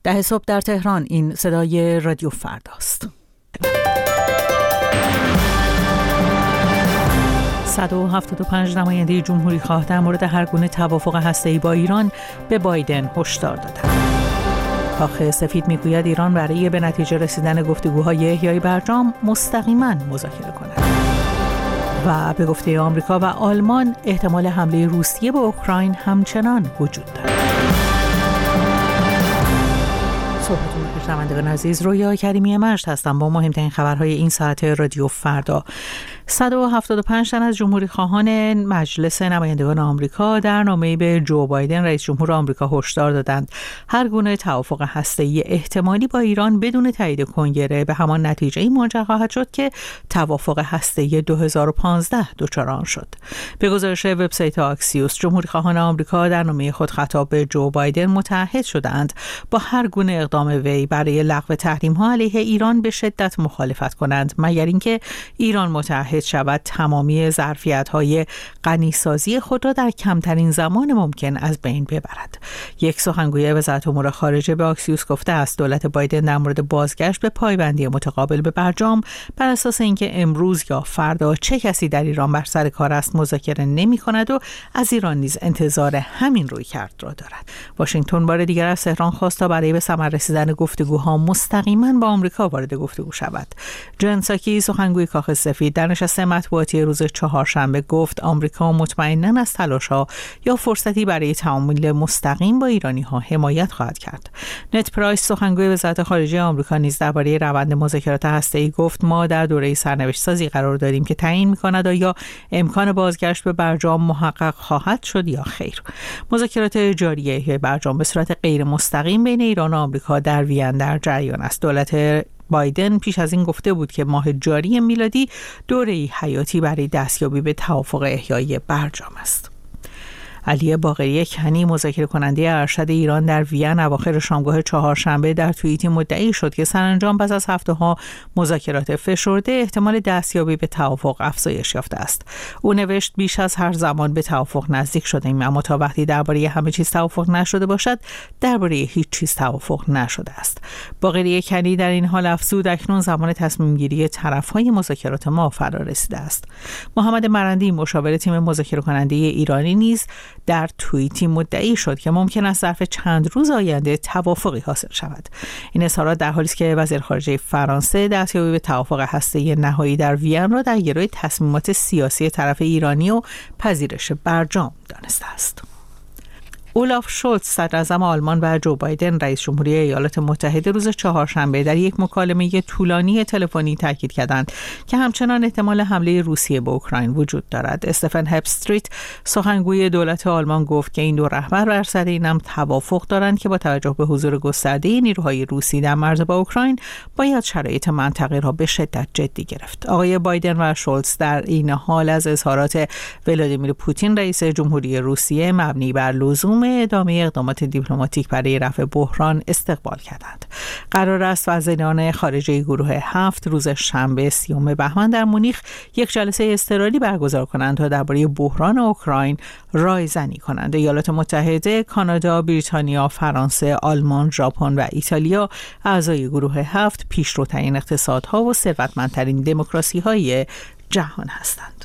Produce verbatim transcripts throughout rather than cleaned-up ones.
ده صبح در تهران. این صدای رادیو فرداست. صد و هفتاد و پنج نماینده جمهوری خواه در مورد هر گونه توافق هسته‌ای با ایران به بایدن هشدار دادند. کاخ سفید میگوید ایران برای به نتیجه رسیدن گفتگوهای احیای برجام مستقیما مذاکره کند. و به گفته آمریکا و آلمان احتمال حمله روسیه به اوکراین همچنان وجود دارد. صحبتون بخیر شنوندگان عزیز، رویا کریمی مجد هستم با مهمترین خبرهای این ساعت رادیو فردا. صد و هفتاد و پنج تن از جمهوری خواهان مجلس نمایندگان آمریکا در نامه‌ای به جو بایدن رئیس جمهور آمریکا هشدار دادند هر گونه توافق هسته‌ای احتمالی با ایران بدون تایید کنگره به همان نتیجه‌ای منجر خواهد شد که توافق هسته‌ای دو هزار و پانزده دچار آن شد. به گزارش وبسایت آکسیوس، جمهوری خواهان آمریکا در نامه خود خطاب به جو بایدن متعهد شدند با هر گونه اقدام وی برای لغو تحریم‌ها علیه ایران به شدت مخالفت کنند، مگر اینکه ایران متعهد شود تمامی ظرفیت‌های غنیسازی خود را در کمترین زمان ممکن از بین ببرد. یک سخنگوی وزارت امور خارجه به آکسیوس گفته است دولت بایدن در مورد بازگشت به پایبندی متقابل به برجام بر اساس اینکه امروز یا فردا چه کسی در ایران بر سر کار است مذاکره نمی‌کند و از ایران نیز انتظار همین رویکرد را دارد. واشنگتن بار دیگر از تهران خواست تا برای به ثمر رسیدن گفتگوها مستقیما با آمریکا وارد گفتگو شود. جن ساکی سخنگوی کاخ سفید در نشست مطبوعاتی روز چهارشنبه گفت آمریکا مطمئناً از تلاش‌ها یا فرصتی برای تعامل مستقیم با ایرانی‌ها حمایت خواهد کرد. نت پرایس سخنگوی وزارت خارجه آمریکا نیز درباره روند مذاکرات هسته‌ای گفت ما در دوره سرنوشت‌سازی قرار داریم که تعیین می‌کند آیا امکان بازگشت به برجام محقق خواهد شد یا خیر. مذاکرات جاری احیای برجام به صورت غیر مستقیم بین ایران و آمریکا در وین در جریان است. دولت بایدن پیش از این گفته بود که ماه جاری میلادی دوره‌ای حیاتی برای دستیابی به توافق احیای برجام است. علی باقری کنی مذاکره کننده ارشد ایران در وین اواخر شامگاه چهارشنبه در توییتی مدعی شد که سرانجام پس از هفته‌ها مذاکرات فشرده احتمال دستیابی به توافق افزایش یافته است. او نوشت بیش از هر زمان به توافق نزدیک شدیم، اما تا وقتی درباره همه چیز توافق نشده باشد درباره هیچ چیز توافق نشده است. باقری کنی در این حال افزود اکنون زمان تصمیم گیری طرف‌های مذاکرات ما فرا رسیده است. محمد مرندی مشاور تیم مذاکره کننده ایرانی نیز در توییتی مدعی شد که ممکن است ظرف چند روز آینده توافقی حاصل شود. این اظهارات در حالی است که وزیر خارجه فرانسه دستیابی به توافق هسته‌ای نهایی در وین را در گروه تصمیمات سیاسی طرف ایرانی و پذیرش برجام دانسته است. اولاف شولتز صدراعظم آلمان و جو بایدن رئیس جمهوری ایالات متحده روز چهارشنبه در یک مکالمه طولانی تلفنی تاکید کردند که همچنان احتمال حمله روسیه به اوکراین وجود دارد. استفن هپستریت سخنگوی دولت آلمان گفت که این دو رهبر بر سر این هم توافق دارند که با توجه به حضور گسترده نیروهای روسی در مرز با اوکراین باید شرایط منطقه را به شدت جدی گرفت. آقای بایدن و شولتز در این حال از اظهارات ولادیمیر پوتین رئیس جمهوری روسیه مبنی بر لزوم ادامه اقدامات دیپلماتیک برای رفع بحران استقبال کردند. قرار است وزیران خارجه گروه هفت روز شنبه سیوم بهمن در مونیخ یک جلسه اضطراری برگزار کنند تا درباره بحران اوکراین رایزنی کنند. ایالات متحده، کانادا، بریتانیا، فرانسه، آلمان، ژاپن و ایتالیا اعضای گروه هفت پیشروترین اقتصادها و ثروتمندترین دموکراسی‌های جهان هستند.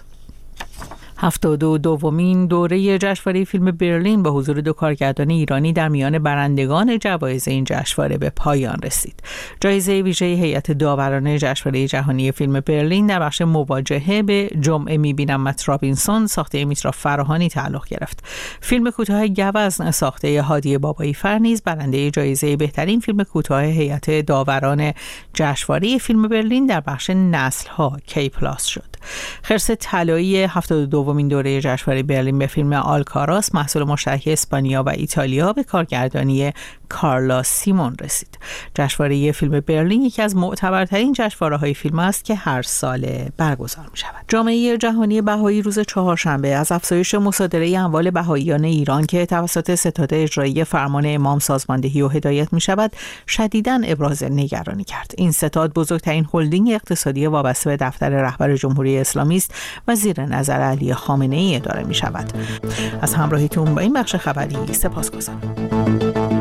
هفتاد و دومین دوره جشنواره فیلم برلین با حضور دو کارگردان ایرانی در میان برندگان جوایز این جشنواره به پایان رسید. جایزه ویژه هیئت داوران جشنواره جهانی فیلم برلین در بخش مواجهه به جمعه میبینمت رابینسون ساخته میترا فراهانی تعلق گرفت. فیلم کوتاه گوزن ساخته هادی بابایی فر نیز برنده جایزه بهترین فیلم کوتاه هیئت داوران جشنواره فیلم برلین در بخش نسل‌ها کی پلاس شد. خرس طلایی هفتاد و دومین دوره جشنواره برلین به فیلم آلکاراس محصول مشترک اسپانیا و ایتالیا به کارگردانی کارلا سیمون رسید. جشنواره فیلم برلین یکی از معتبرترین جشنواره‌های فیلم است که هر سال برگزار می‌شود. جامعه جهانی بهایی روز چهارشنبه از افزایش مصادره اموال بهاییان ایران که توسط ستاد اجرایی فرمان امام سازماندهی و هدایت می‌شود شدیداً ابراز نگرانی کرد. این ستاد بزرگترین هلدینگ اقتصادی وابسته به دفتر رهبر جمهوری اسلامی است و زیر نظر علی خامنه‌ای اداره می‌شود. از همراهیتون با این بخش خبری سپاسگزارم.